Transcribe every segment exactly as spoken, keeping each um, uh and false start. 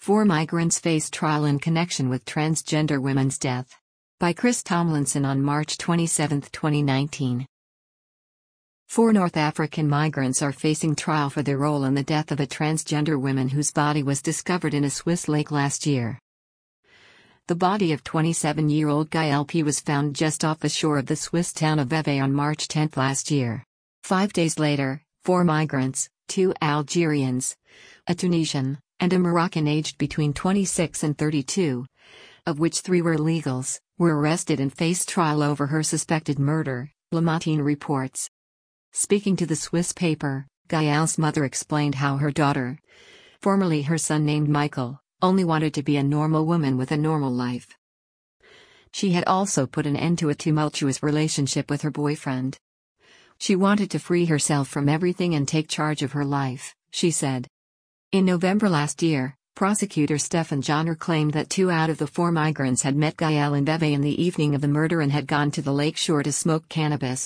Four migrants face trial in connection with transgender women's death. By Chris Tomlinson on March twenty-seventh, twenty nineteen. Four North African migrants are facing trial for their role in the death of a transgender woman whose body was discovered in a Swiss lake last year. The body of twenty-seven-year-old Gaëlle P. was found just off the shore of the Swiss town of Vevey on March tenth last year. Five days later, four migrants, two Algerians, a Tunisian, and a Moroccan aged between twenty-six and thirty-two, of which three were illegals, were arrested and faced trial over her suspected murder, Le Matin reports. Speaking to the Swiss paper, Gaëlle's mother explained how her daughter, formerly her son named Michael, only wanted to be a normal woman with a normal life. She had also put an end to a tumultuous relationship with her boyfriend. She wanted to free herself from everything and take charge of her life, she said. In November last year, prosecutor Stefan Jonner claimed that two out of the four migrants had met Gaëlle in Vevey in the evening of the murder and had gone to the lake shore to smoke cannabis.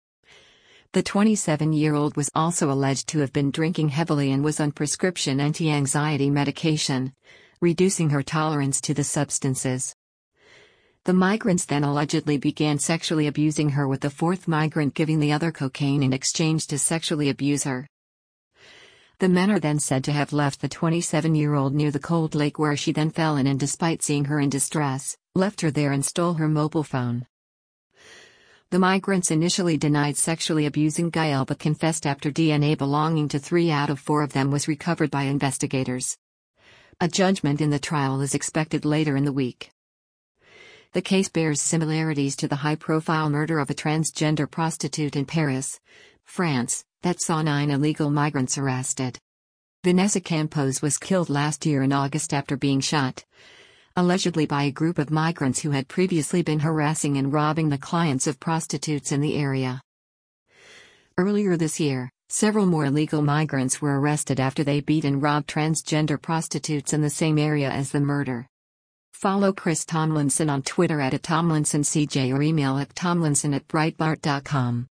The twenty-seven-year-old was also alleged to have been drinking heavily and was on prescription anti-anxiety medication, reducing her tolerance to the substances. The migrants then allegedly began sexually abusing her, with the fourth migrant giving the other cocaine in exchange to sexually abuse her. The men are then said to have left the twenty-seven-year-old near the cold lake, where she then fell in and, despite seeing her in distress, left her there and stole her mobile phone. The migrants initially denied sexually abusing Gaëlle but confessed after D N A belonging to three out of four of them was recovered by investigators. A judgment in the trial is expected later in the week. The case bears similarities to the high-profile murder of a transgender prostitute in Paris, France, that saw nine illegal migrants arrested. Vanessa Campos was killed last year in August after being shot, allegedly by a group of migrants who had previously been harassing and robbing the clients of prostitutes in the area. Earlier this year, several more illegal migrants were arrested after they beat and robbed transgender prostitutes in the same area as the murder. Follow Chris Tomlinson on Twitter at Tomlinson C J or email at tomlinson at breitbart dot com.